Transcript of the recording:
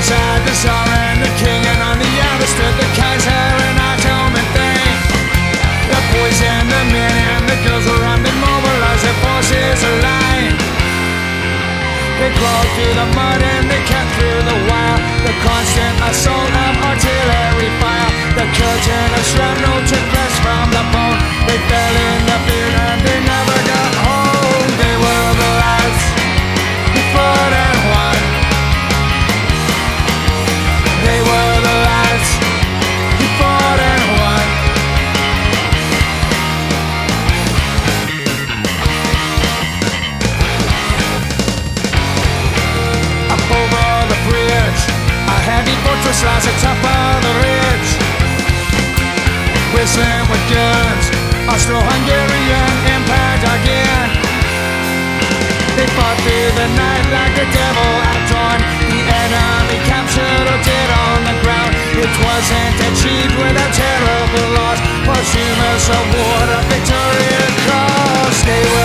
side the Tsar and the King, and on the other stood the Kaiser and Ottoman thing. The boys and the men and the girls were armed and mobilized, their forces aligned. They crawled through the mud and they cut through the wire. The constant assault of artillery fire. The curtain of shrapnel took flesh from the bone. They fell in the field and they never got home. They were the lads who fought and won. They were the lads who fought and won. Up over the bridge, a heavy fortress lies atop of the ridge. Whistling with guns, Austro-Hungarian Empire dug in. They fought through the night like the devil at dawn. The enemy captured or dead on the ground. It wasn't achieved without terrible loss. Posthumous award of Victoria Cross. They were